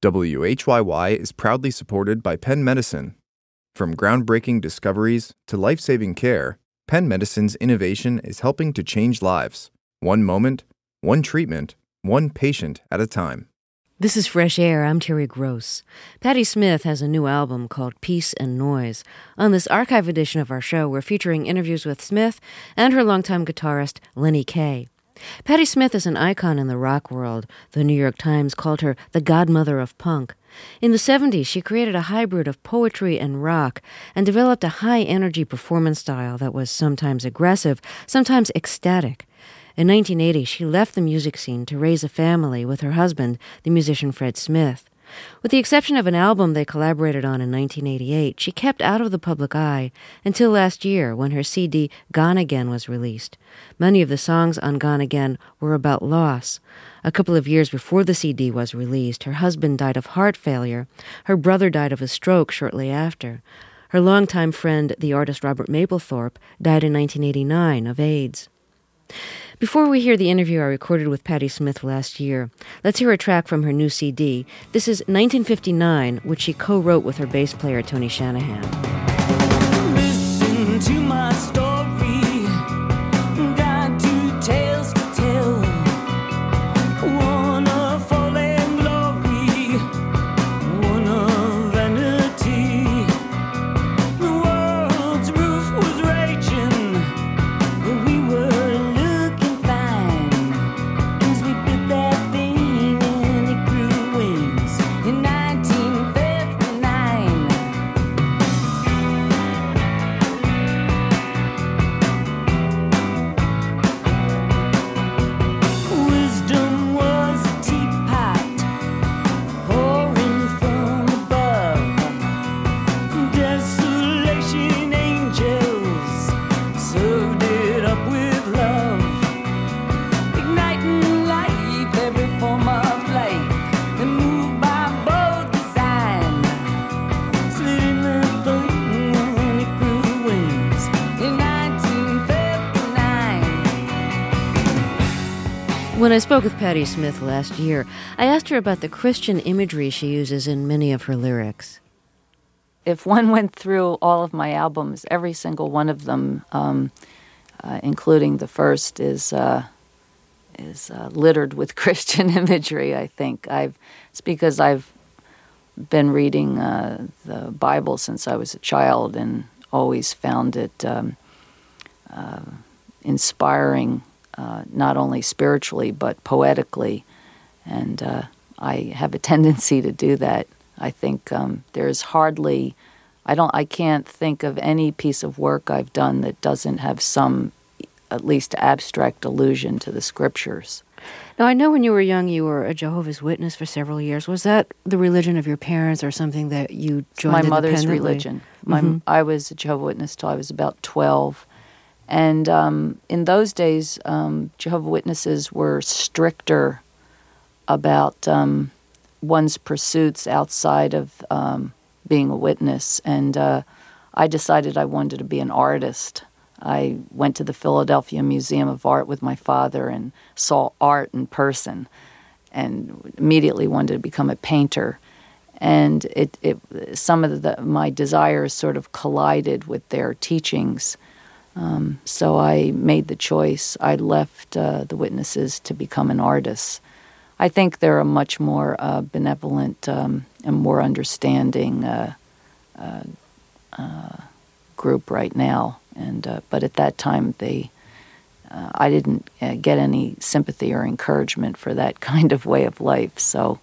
WHYY is proudly supported by Penn Medicine. From groundbreaking discoveries to life-saving care, Penn Medicine's innovation is helping to change lives. One moment, one treatment, one patient at a time. This is Fresh Air. I'm Terry Gross. Patti Smith has a new album called Peace and Noise. On this archive edition of our show, we're featuring interviews with Smith and her longtime guitarist, Lenny Kaye. Patti Smith is an icon in the rock world. The New York Times called her the godmother of punk. In the 70s, she created a hybrid of poetry and rock and developed a high-energy performance style that was sometimes aggressive, sometimes ecstatic. In 1980, she left the music scene to raise a family with her husband, the musician Fred Smith. With the exception of an album they collaborated on in 1988, she kept out of the public eye until last year when her CD Gone Again was released. Many of the songs on Gone Again were about loss. A couple of years before the CD was released, her husband died of heart failure. Her brother died of a stroke shortly after. Her longtime friend, the artist Robert Mapplethorpe, died in 1989 of AIDS. Before we hear the interview I recorded with Patti Smith last year, let's hear a track from her new CD. This is 1959, which she co-wrote with her bass player, Tony Shanahan. Listen to my story, got two tales to tell, one of fall and glory, one of vanity. The world's roof was raging, but we were When I spoke with Patti Smith last year, I asked her about the Christian imagery she uses in many of her lyrics. If one went through all of my albums, every single one of them, including the first, is littered with Christian imagery, I think. It's because I've been reading the Bible since I was a child and always found it inspiring, not only spiritually but poetically, and I have a tendency to do that. I think there's hardly, I can't think of any piece of work I've done that doesn't have some, at least abstract allusion to the scriptures. Now, I know when you were young you were a Jehovah's Witness for several years. Was that the religion of your parents or something that you joined independently? My mother's religion. I was a Jehovah's Witness till I was about 12. And in those days, Jehovah's Witnesses were stricter about one's pursuits outside of being a witness. And I decided I wanted to be an artist. I went to the Philadelphia Museum of Art with my father and saw art in person and immediately wanted to become a painter. And some of my desires sort of collided with their teachings. So I made the choice. I left the Witnesses to become an artist. I think they're a much more benevolent and more understanding group right now. And but at that time, I didn't get any sympathy or encouragement for that kind of way of life. So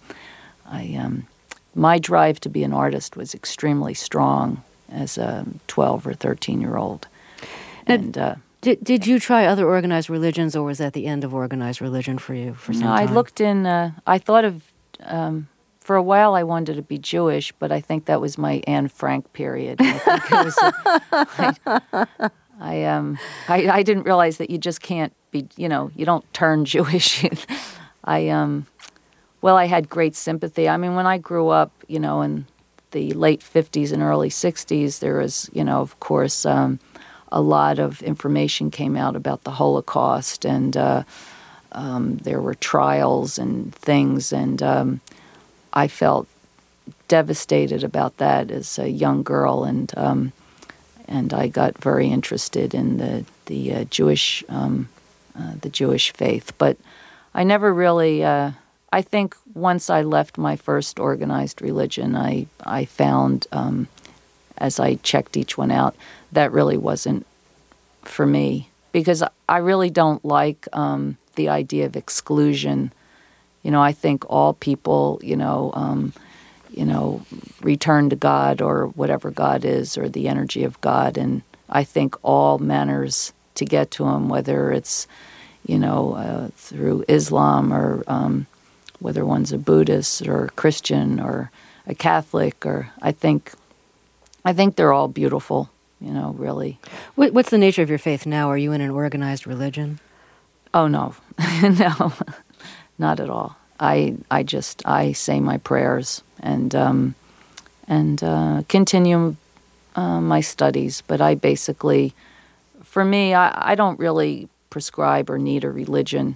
my drive to be an artist was extremely strong as a 12 or 13-year-old. And did you try other organized religions, or was that the end of organized religion for you for some time? I looked in, I thought of, for a while I wanted to be Jewish, but I think that was my Anne Frank period. I think it was, I didn't realize that you just can't be, you don't turn Jewish. I had great sympathy. I mean, when I grew up, in the late 50s and early 60s, there was, of course, a lot of information came out about the Holocaust, and there were trials and things, and I felt devastated about that as a young girl, and I got very interested in the Jewish faith. But I never really. I think once I left my first organized religion, I found, as I checked each one out, that really wasn't for me, because I really don't like the idea of exclusion. I think all people, return to God or whatever God is, or the energy of God, and I think all manners to get to Him, whether it's, through Islam or whether one's a Buddhist or a Christian or a Catholic, or I think they're all beautiful, really. What's the nature of your faith now? Are you in an organized religion? Oh, no. No, not at all. I say my prayers and continue my studies, but I basically, for me, I don't really prescribe or need a religion.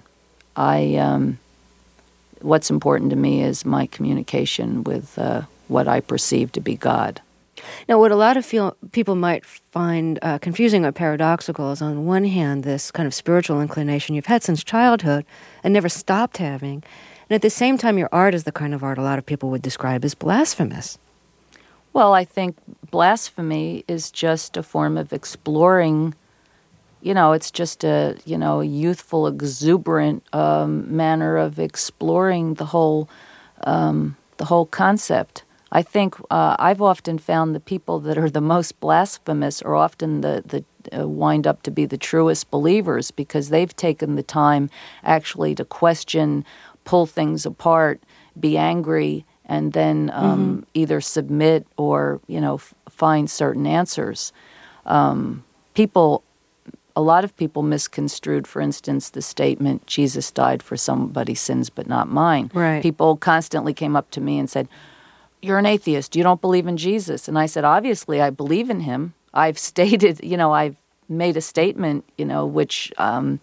What's important to me is my communication with what I perceive to be God. Now, what a lot of people might find confusing or paradoxical is, on one hand, this kind of spiritual inclination you've had since childhood and never stopped having, and at the same time, your art is the kind of art a lot of people would describe as blasphemous. Well, I think blasphemy is just a form of exploring. It's just a youthful, exuberant manner of exploring the whole concept. I think I've often found the people that are the most blasphemous are often the wind up to be the truest believers, because they've taken the time actually to question, pull things apart, be angry, and then either submit or find certain answers. A lot of people misconstrued, for instance, the statement, Jesus died for somebody's sins but not mine. Right. People constantly came up to me and said, "You're an atheist. You don't believe in Jesus." And I said, obviously, I believe in him. I've stated, I've made a statement, which, I'm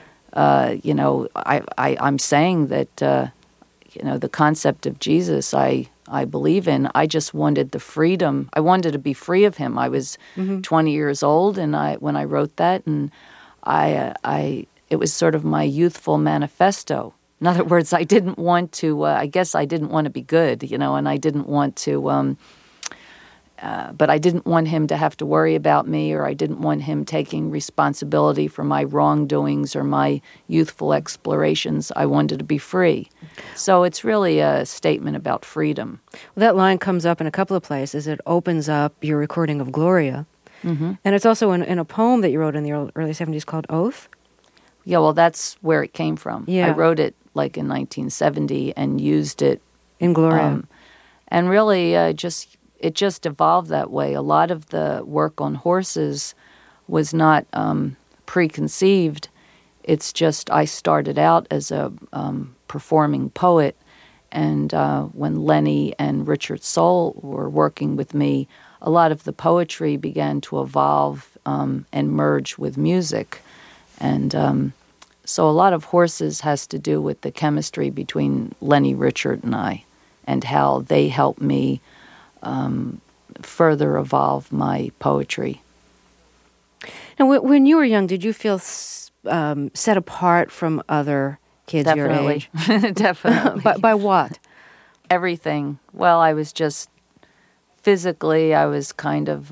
saying that, the concept of Jesus I believe in. I just wanted the freedom. I wanted to be free of him. I was 20 years old when I wrote that, and it was sort of my youthful manifesto. In other words, I didn't want to. I guess I didn't want to be good, and I didn't want to. But I didn't want him to have to worry about me, or I didn't want him taking responsibility for my wrongdoings or my youthful explorations. I wanted to be free. So it's really a statement about freedom. Well, that line comes up in a couple of places. It opens up your recording of Gloria. And it's also in a poem that you wrote in the early 70s called Oath. Yeah, well, that's where it came from. Yeah. I wrote it like in 1970 and used it. In Gloria. And really it just evolved that way. A lot of the work on horses was not preconceived. It's just I started out as a performing poet, and when Lenny and Richard Soul were working with me, a lot of the poetry began to evolve and merge with music. And so a lot of horses has to do with the chemistry between Lenny, Richard, and I, and how they helped me further evolve my poetry. Now, when you were young, did you feel set apart from other kids your age? Definitely. By what? Everything. Well, I was just physically, I was kind of,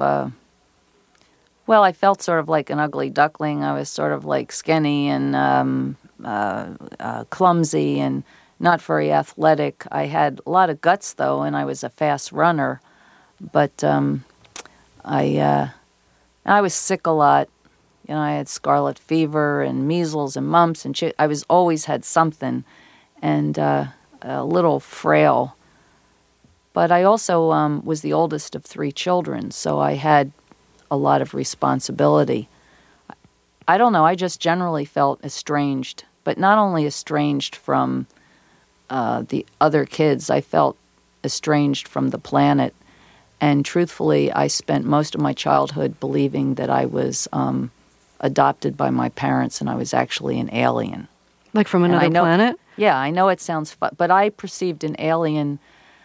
I felt sort of like an ugly duckling. I was sort of like skinny and clumsy and not very athletic. I had a lot of guts, though, and I was a fast runner. But I was sick a lot. I had scarlet fever and measles and mumps, and I was always had something, and a little frail. But I also was the oldest of 3 children, so I had a lot of responsibility. I don't know, I just generally felt estranged, but not only estranged from the other kids, I felt estranged from the planet. And truthfully, I spent most of my childhood believing that I was adopted by my parents and I was actually an alien. Like from another planet? Yeah, I know it sounds but I perceived an alien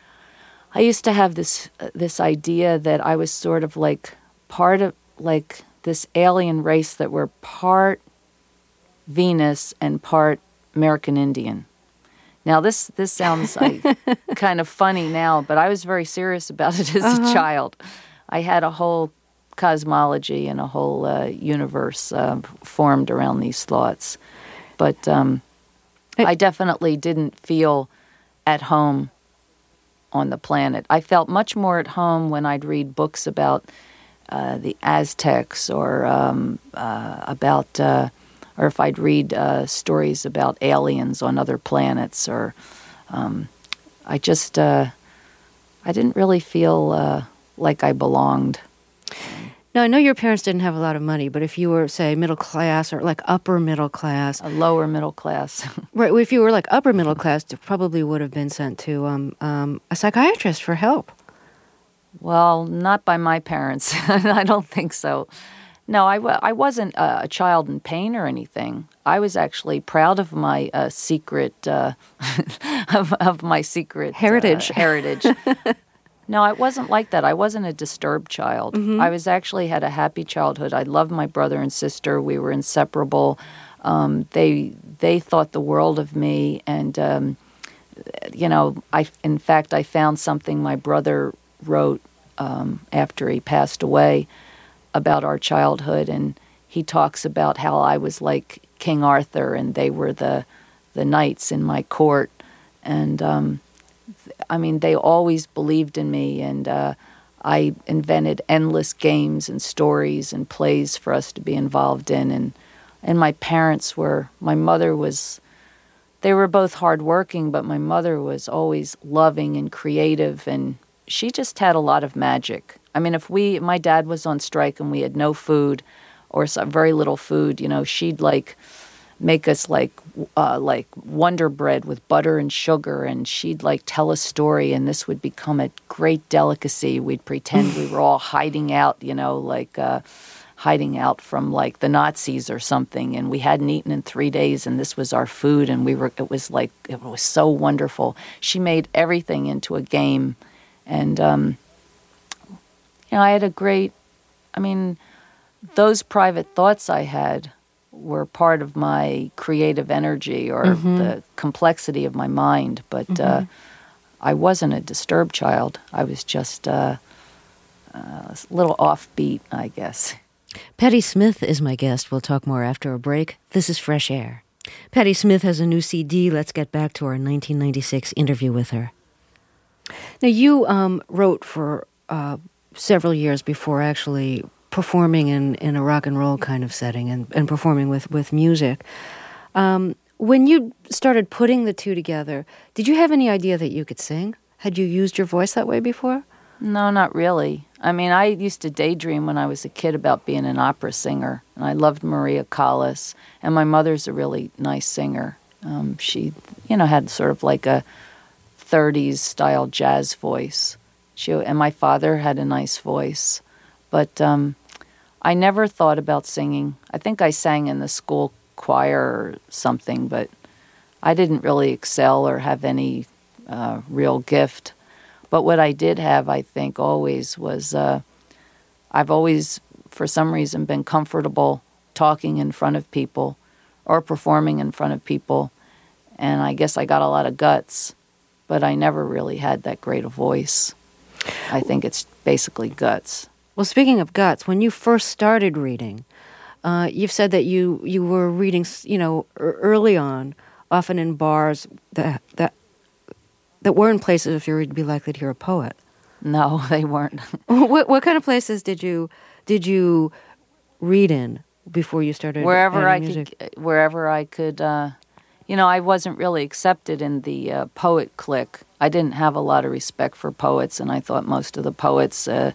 I used to have this idea that I was sort of like part of like this alien race that were part Venus and part American Indian. Now this sounds like kind of funny now, but I was very serious about it as a child. I had a whole cosmology and a whole universe formed around these thoughts. But I definitely didn't feel at home on the planet. I felt much more at home when I'd read books about the Aztecs or or if I'd read stories about aliens on other planets, or I didn't really feel like I belonged. Now, I know your parents didn't have a lot of money, but if you were, say, middle class or like upper middle class... A lower middle class. Right, if you were like upper middle class, you probably would have been sent to a psychiatrist for help. Well, not by my parents. I don't think so. No, I wasn't a child in pain or anything. I was actually proud of my secret, of my secret... Heritage. Heritage. No, it wasn't like that. I wasn't a disturbed child. I was actually had a happy childhood. I loved my brother and sister. We were inseparable. They thought the world of me, and in fact, I found something my brother wrote after he passed away about our childhood, and he talks about how I was like King Arthur, and they were the knights in my court, and they always believed in me, and I invented endless games and stories and plays for us to be involved in, and my parents they were both hardworking, but my mother was always loving and creative, and she just had a lot of magic. I mean, if my dad was on strike and we had no food or very little food, she'd like make us like Wonder Bread with butter and sugar, and she'd like tell a story, and this would become a great delicacy. We'd pretend we were all hiding out, hiding out from like the Nazis or something, and we hadn't eaten in 3 days, and this was our food, and it was so wonderful. She made everything into a game, and I had those private thoughts I had were part of my creative energy or the complexity of my mind, but I wasn't a disturbed child. I was just a little offbeat, I guess. Patti Smith is my guest. We'll talk more after a break. This is Fresh Air. Patti Smith has a new CD. Let's get back to our 1996 interview with her. Now, you wrote for several years before actually performing in a rock and roll kind of setting and performing with music. When you started putting the two together, did you have any idea that you could sing? Had you used your voice that way before? No, not really. I used to daydream when I was a kid about being an opera singer, and I loved Maria Callas, and my mother's a really nice singer. She, had sort of like a 30s style jazz voice. And my father had a nice voice, but I never thought about singing. I think I sang in the school choir or something, but I didn't really excel or have any real gift. But what I did have, I think, always was I've always, for some reason, been comfortable talking in front of people or performing in front of people. And I guess I got a lot of guts, but I never really had that great a voice. I think it's basically guts. Well, speaking of guts, when you first started reading, you've said that you were reading, early on, often in bars that weren't places if you were to be likely to hear a poet. No, they weren't. What kind of places did you read in before you started adding music? Wherever I could. I wasn't really accepted in the poet clique. I didn't have a lot of respect for poets, and I thought most of the poets, the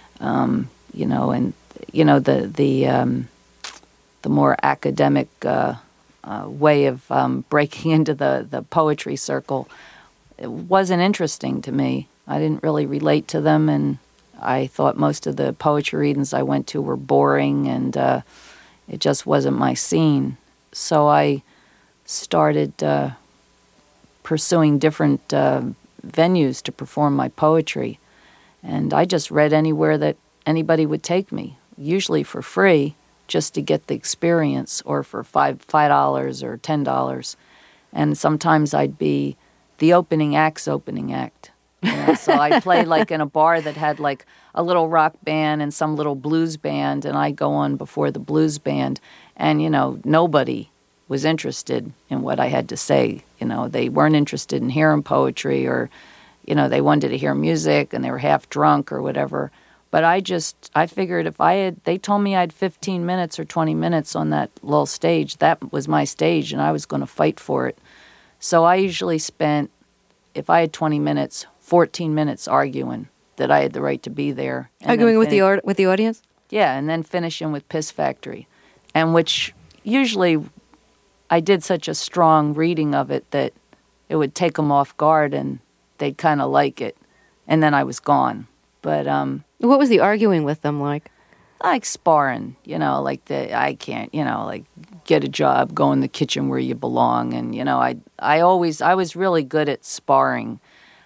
more academic way of breaking into the poetry circle, it wasn't interesting to me. I didn't really relate to them, and I thought most of the poetry readings I went to were boring, and it just wasn't my scene. So I started pursuing different venues to perform my poetry. And I just read anywhere that anybody would take me, usually for free, just to get the experience, or for $5 or $10. And sometimes I'd be the opening act. You know? So I'd play like in a bar that had like a little rock band and some little blues band, and I'd go on before the blues band. And, you know, nobody was interested in what I had to say. You know, they weren't interested in hearing poetry, or, you know, they wanted to hear music and they were half drunk or whatever. But I figured if they told me I had 15 minutes or 20 minutes on that little stage, that was my stage and I was going to fight for it. So I usually spent, if I had 20 minutes, 14 minutes arguing that I had the right to be there. Arguing with the audience? Yeah, and then finishing with Piss Factory. And which usually I did such a strong reading of it that it would take them off guard and they'd kind of like it. And then I was gone. But what was the arguing with them like? Like sparring, you know, like I can't, you know, like get a job, go in the kitchen where you belong. And, you know, I was really good at sparring.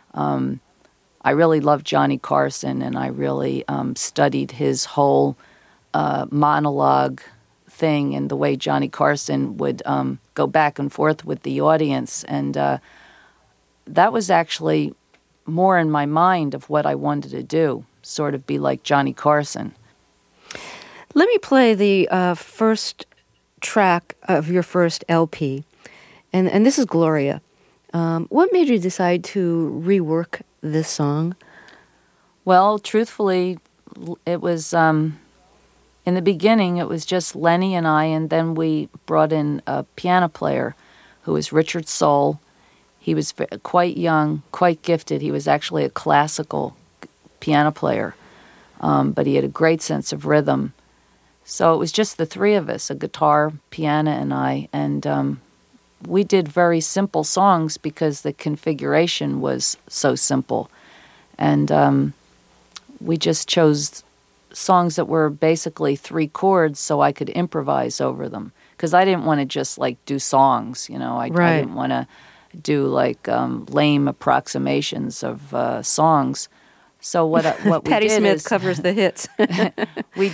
I really loved Johnny Carson, and I really studied his whole monologue thing and the way Johnny Carson would go back and forth with the audience. And that was actually more in my mind of what I wanted to do, sort of be like Johnny Carson. Let me play the first track of your first LP, and this is Gloria. What made you decide to rework this song? Well, truthfully, it was, in the beginning, it was just Lenny and I, and then we brought in a piano player who was Richard Soul. He was quite young, quite gifted. He was actually a classical piano player, but he had a great sense of rhythm. So it was just the three of us, a guitar, piano, and I, and we did very simple songs because the configuration was so simple. And we just chose songs that were basically 3 chords so I could improvise over them. Because I didn't want to just, like, do songs, you know. I didn't want to do, like, lame approximations of songs. So what we did Patti Smith covers the hits. we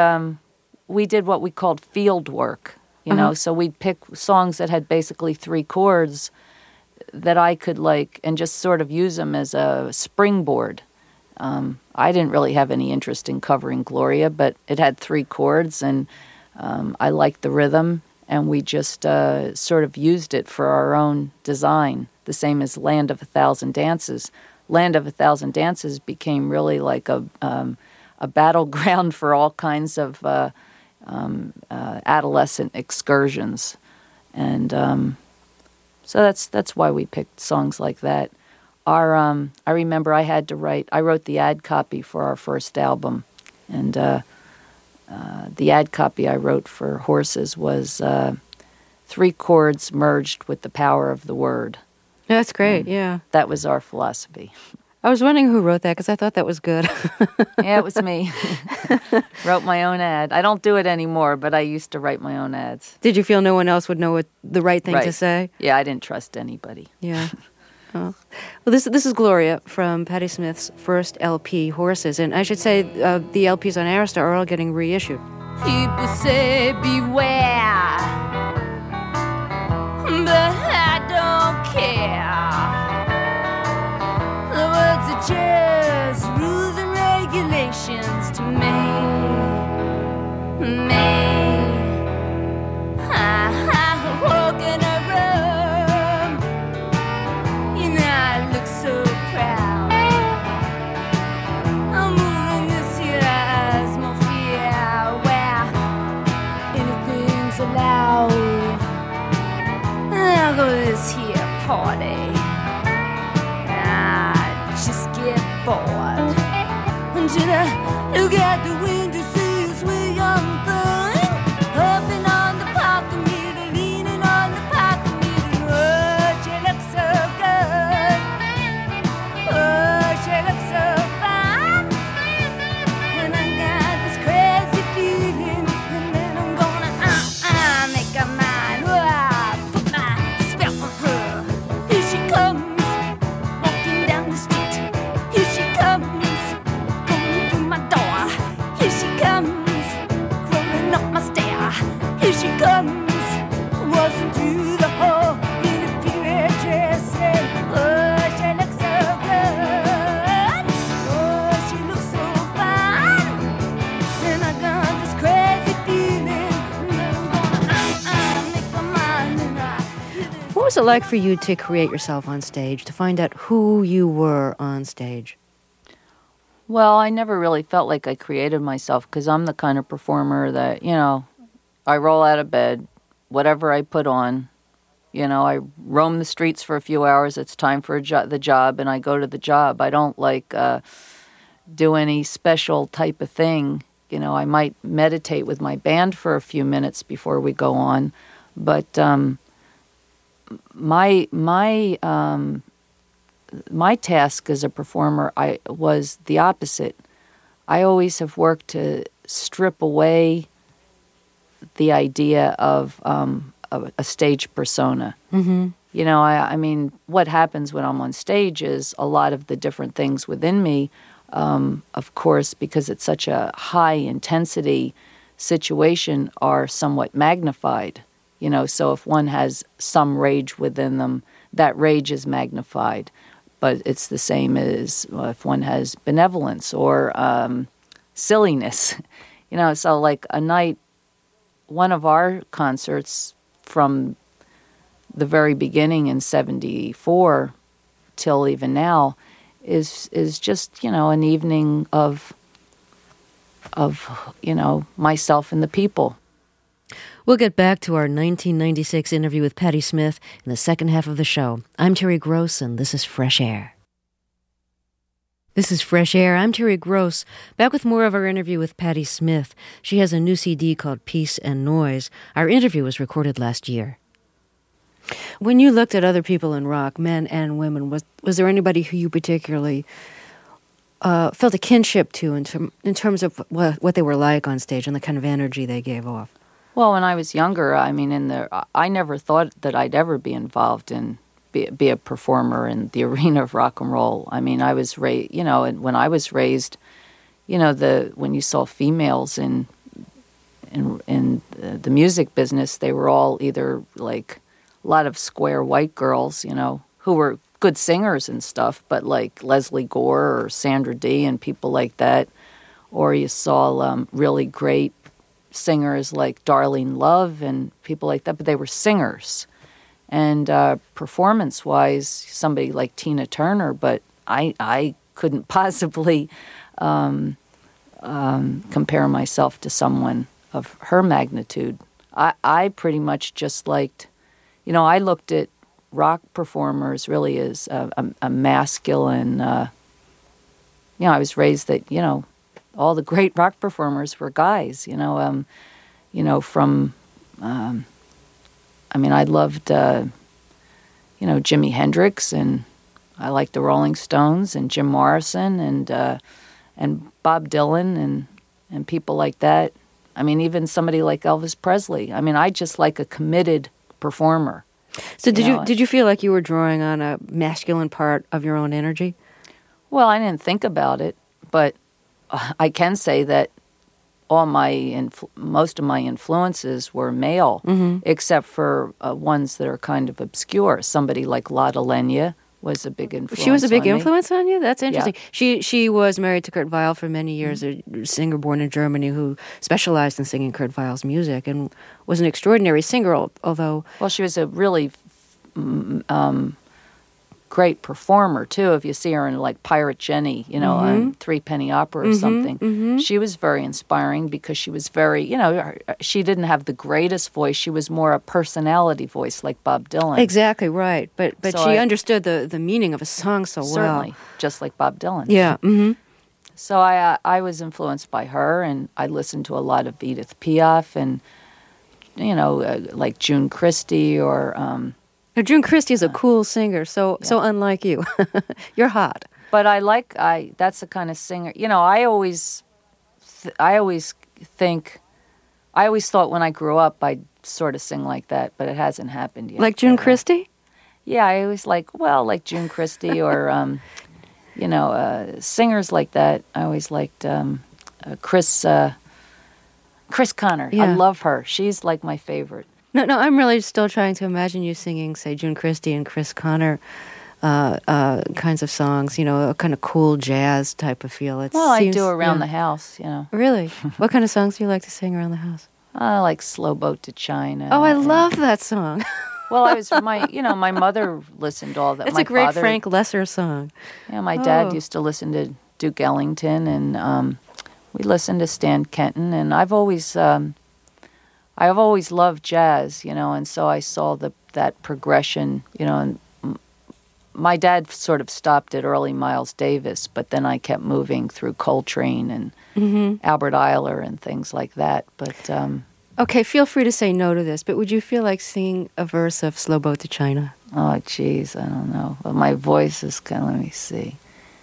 did what we called field work. You know, so we'd pick songs that had basically 3 chords that I could like, and just sort of use them as a springboard. I didn't really have any interest in covering Gloria, but it had 3 chords, and I liked the rhythm, and we just sort of used it for our own design, the same as Land of a Thousand Dances. Land of a Thousand Dances became really like a battleground for all kinds of adolescent excursions, and so that's why we picked songs like that. I remember I wrote the ad copy for our first album, and the ad copy I wrote for Horses was 3 chords merged with the power of the word. That's great, yeah. That was our philosophy. I was wondering who wrote that because I thought that was good. Yeah, it was me. Wrote my own ad. I don't do it anymore, but I used to write my own ads. Did you feel no one else would know what the right thing to say? Yeah, I didn't trust anybody. Yeah. Oh. Well, this is Gloria from Patti Smith's first LP, Horses. And I should say the LPs on Arista are all getting reissued. People say beware, but I don't care. The words are just rules and regulations to me. I walk in a room, you know I look so proud. I'm moving this here atmosphere where anything's allowed. I'll go to this here party. Just get bored until I look out the window, see a sweet young thing hopping on the parking meter, leaning on the parking meter. Oh, she looks so good. Oh, she looks so fine. And I got this crazy feeling, and then I'm gonna make her mine. Oh, put my spell on her. Here she comes, walking down the was it like for you to create yourself on stage, to find out who you were on stage? Well, I never really felt like I created myself because I'm the kind of performer that, I roll out of bed, whatever I put on, I roam the streets for a few hours. It's time for the job, and I go to the job. I don't do any special type of thing. I might meditate with my band for a few minutes before we go on, but my task as a performer, I was the opposite. I always have worked to strip away the idea of a stage persona. Mm-hmm. I mean, what happens when I'm on stage is a lot of the different things within me, of course, because it's such a high intensity situation, are somewhat magnified. So if one has some rage within them, that rage is magnified. But it's the same as if one has benevolence or silliness. So like a night, one of our concerts from the very beginning in 74 till even now is just, an evening of myself and the people. We'll get back to our 1996 interview with Patti Smith in the second half of the show. I'm Terry Gross, and this is Fresh Air. This is Fresh Air. I'm Terry Gross, back with more of our interview with Patti Smith. She has a new CD called Peace and Noise. Our interview was recorded last year. When you looked at other people in rock, men and women, was there anybody who you particularly felt a kinship to in terms of what they were like on stage and the kind of energy they gave off? Well, when I was younger, I mean, I never thought that I'd ever be involved in be a performer in the arena of rock and roll. I mean, I was raised, and when I was raised, when you saw females in the music business, they were all either like a lot of square white girls, who were good singers and stuff, but like Leslie Gore or Sandra Dee and people like that, or you saw really great singers like Darlene Love and people like that, but they were singers. And performance-wise, somebody like Tina Turner, but I couldn't possibly compare myself to someone of her magnitude. I pretty much just liked, I looked at rock performers really as a masculine, I was raised that, all the great rock performers were guys, from... I loved, Jimi Hendrix, and I liked the Rolling Stones and Jim Morrison and Bob Dylan and people like that. I mean, even somebody like Elvis Presley. I mean, I just like a committed performer. So did you feel like you were drawing on a masculine part of your own energy? Well, I didn't think about it, but I can say that most of my influences were male, except for ones that are kind of obscure. Somebody like Lotte Lenya was a big influence. She was a big on influence on you? That's interesting. Yeah. She was married to Kurt Weill for many years, a singer born in Germany who specialized in singing Kurt Weill's music and was an extraordinary singer, although... Well, she was a really great performer, too. If you see her in, like, Pirate Jenny, on Three Penny Opera or something. She was very inspiring because she was very, she didn't have the greatest voice. She was more a personality voice like Bob Dylan. Exactly, right. But So she understood the meaning of a song so well. Certainly, just like Bob Dylan. Yeah. Mm-hmm. So I was influenced by her, and I listened to a lot of Edith Piaf and, like June Christie or... Now, June Christie is a cool singer, so unlike you. You're hot. But that's the kind of singer, I always thought when I grew up I'd sort of sing like that, but it hasn't happened yet. Like June Christie? Yeah, I always like June Christie or, singers like that. I always liked Chris Connor. Yeah. I love her. She's like my favorite. No, I'm really still trying to imagine you singing, say, June Christie and Chris Connor kinds of songs, a kind of cool jazz type of feel. I do around the house, Really? What kind of songs do you like to sing around the house? I like Slow Boat to China. Oh, I love that song. Well, I was my mother listened to all that. It's My a great father, Frank Lesser song. Yeah, my dad Oh. used to listen to Duke Ellington, and we listened to Stan Kenton. And I've always loved jazz, and so I saw that progression, And my dad sort of stopped at early Miles Davis, but then I kept moving through Coltrane and Albert Ayler and things like that. But Okay, feel free to say no to this, but would you feel like singing a verse of Slow Boat to China? oh, geez, I don't know. Well, my voice is kind of, let me see.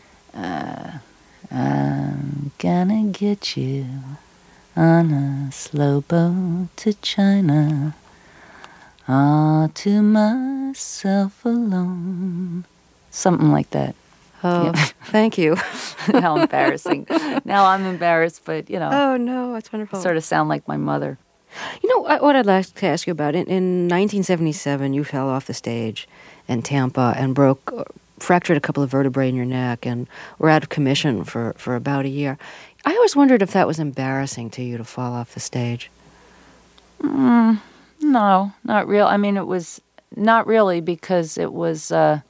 I'm gonna get you on a slow boat to China, all to myself alone. Something like that. Oh, Yeah. thank you. How embarrassing. Now I'm embarrassed, but, Oh, no, that's wonderful. sort of sound like my mother. What I'd like to ask you about, in 1977, you fell off the stage in Tampa and fractured a couple of vertebrae in your neck and were out of commission for about a year. I always wondered if that was embarrassing to you to fall off the stage. No, not real. I mean, it was not really, because it was a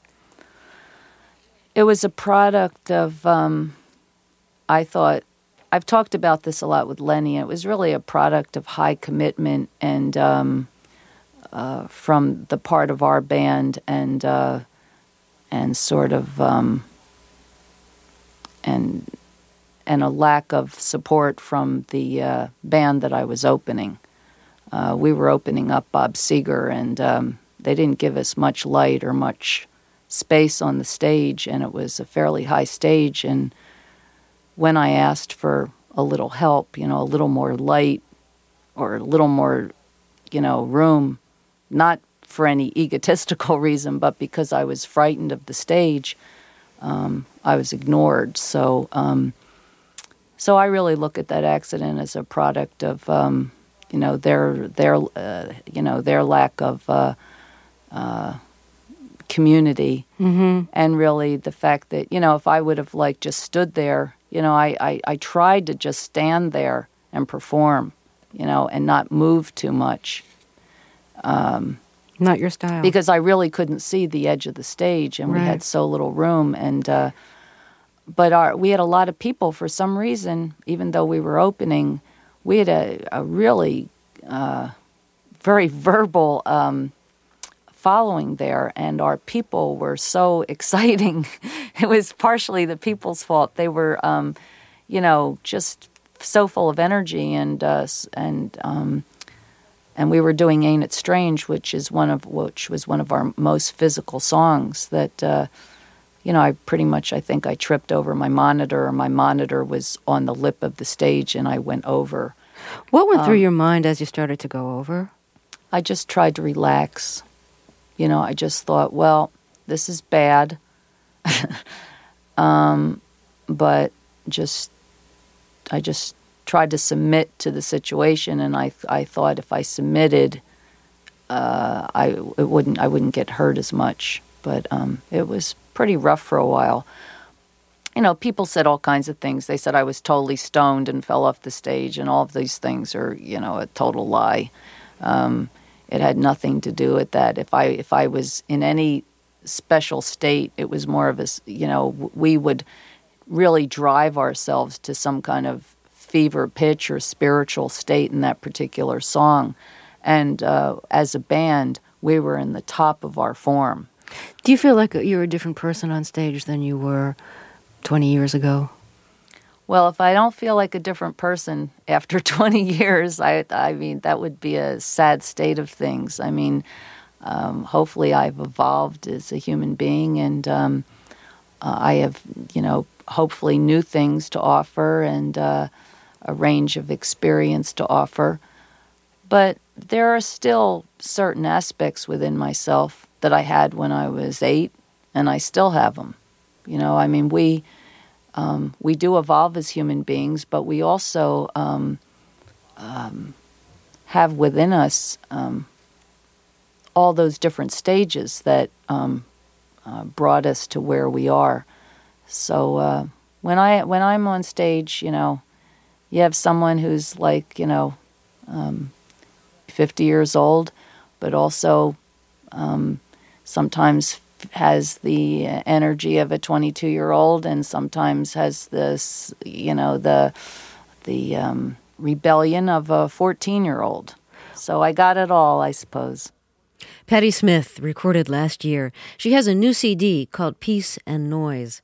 product of, I thought, I've talked about this a lot with Lenny. It was really a product of high commitment and from the part of our band and sort of and a lack of support from the band that I was opening. We were opening up Bob Seger, and they didn't give us much light or much space on the stage, and it was a fairly high stage. And when I asked for a little help, a little more light or a little more, room, not for any egotistical reason, but because I was frightened of the stage, I was ignored. So I really look at that accident as a product of, their lack of community, and really the fact that, if I would have just stood there, I tried to just stand there and perform, and not move too much. Not your style. Because I really couldn't see the edge of the stage, and we Right. had so little room. And but we had a lot of people for some reason. Even though we were opening, we had a really very verbal following there, and our people were so exciting. It was partially the people's fault. They were, just so full of energy, and we were doing "Ain't It Strange," which was one of our most physical songs. That I think I tripped over my monitor, or my monitor was on the lip of the stage, and I went over. What went through your mind as you started to go over? I just tried to relax. I just thought, well, this is bad, but I just tried to submit to the situation, and I thought if I submitted, I wouldn't get hurt as much. But it was pretty rough for a while. People said all kinds of things. They said I was totally stoned and fell off the stage, and all of these things are, a total lie. It had nothing to do with that. If I was in any special state, it was more of we would really drive ourselves to some kind of fever pitch or spiritual state in that particular song. And as a band, we were in the top of our form. Do you feel like you're a different person on stage than you were 20 years ago? Well, if I don't feel like a different person after 20 years, I mean, that would be a sad state of things. I mean, hopefully I've evolved as a human being, and I have, hopefully new things to offer and a range of experience to offer. But there are still certain aspects within myself that I had when I was 8, and I still have them. I mean, we do evolve as human beings, but we also have within us all those different stages that brought us to where we are. So when I'm on stage, you have someone who's 50 years old, but also sometimes has the energy of a 22-year-old, and sometimes has this, the rebellion of a 14-year-old. So I got it all, I suppose. Patti Smith recorded last year. She has a new CD called Peace and Noise.